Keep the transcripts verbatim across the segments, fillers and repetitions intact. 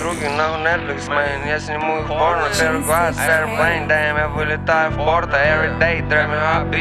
руки, нахуй Netflix, man. Я сниму их порно, первый класс, первый плейн, damn, я вылетаю в порто. Every day, трэп me heartbeat,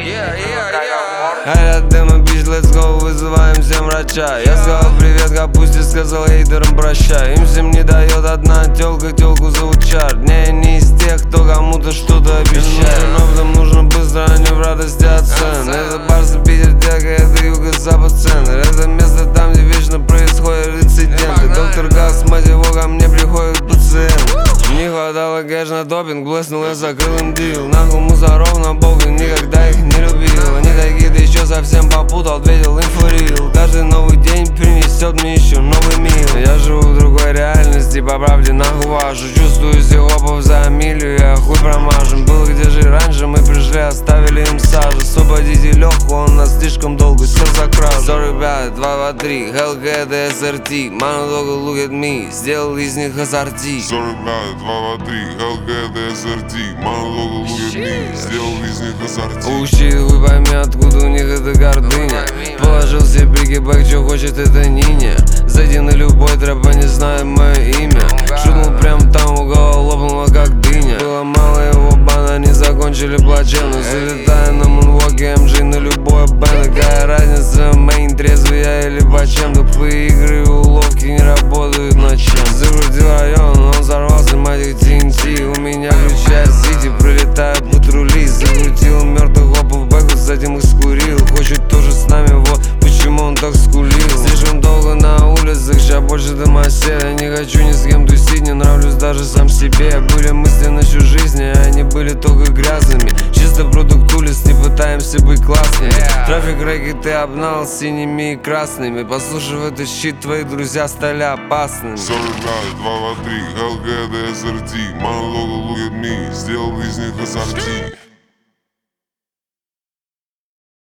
Айля дыма, бич, let's go, вызываем всем врача. Я сказал привет капусте, сказал хейтерам прощай. Им всем не дает одна тёлка, тёлку зовут Чарт. Не, я не из тех, кто кому-то что-то обещает. Но потом нужно быстро, а не в радости от цен. Это Барса, Питер, Дека, это юго-запад, центр. Это место там, где вечно происходят инциденты. Доктор Газ, мать его, ко мне приходит пациент. Не хватало кэш на допинг, блеснул, я закрыл им дил. Нахуй мусоров на бога, никогда их не любил. Они такие, ты еще совсем попутал, ответил инфорил. Каждый новый день принесет мне еще новый мил. Я живу в другой реальности, по правде нахуй вашу. Чувствую сихопов за милю, я хуй промажем. Был где же раньше, мы пришли, оставили им сажу. Освободите Леху, он нас слишком долго сел за кражу. сорок пять, два два три, Hellcat эс эр ти. Mano dog look at me, сделал из них ассорти. сорок пять, два два три, Hellcat эс эр ти. Mano dog look at me, сделал из них ассорти. Учитывай, пойми, откуда у них эта гордыня. Положил себе брики-бэк, что хочет это Ниня. Зайди на любой трэп, они знают мое имя. Шутнул прям там, угол лопнула как дыня. Было мало его бана, они закончили плачевно. Залетая на мунвоке, эм джей на любой бэнд. Какая разница, мейн, трезвый я или почем. Тупые игры и уловки не работают ночам. Закрутил район, он взорвался, мать их ти эн ти. У меня ключи от Сити, прилетают патрули. Закрутил мертвых хопов бэку, с этим их скурил. Хочет тоже с нами, вот почему он так скулил. Слишком долго на улицах, ща больше домосед. Я не хочу ни с кем тусить, не нравлюсь даже сам себе. Были мысли насчет жизни, а они были только грязными. Чисто продукт улиц, не пытаемся быть классными. Трафик рэки ты обнал синими и красными. Послушав этот щит, твои друзья стали опасными. сорок пять, два два три, Hellcat эс эр ти. Mano dog look at me, сделал из них ассорти.